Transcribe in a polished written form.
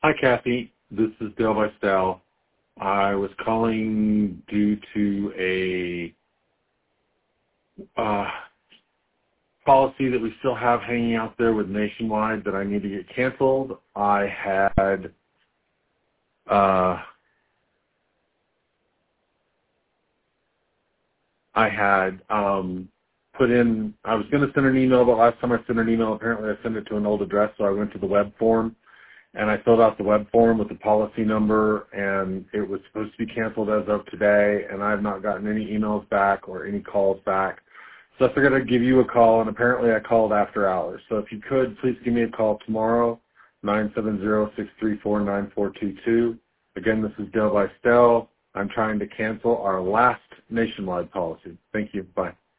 Hi, Kathy. This is Dale Vystel. I was calling due to a policy that we still have hanging out there with Nationwide that I need to get canceled. I had put in, I was going to send an email, but last time I sent an email, apparently I sent it to an old address, so I went to the web form. And I filled out the web form with the policy number, and it was supposed to be canceled as of today, and I have not gotten any emails back or any calls back. So I figured I'd give you a call, and apparently I called after hours. So if you could, please give me a call tomorrow, 970-634-9422. Again, this is Dale Vystel. I'm trying to cancel our last Nationwide policy. Thank you. Bye.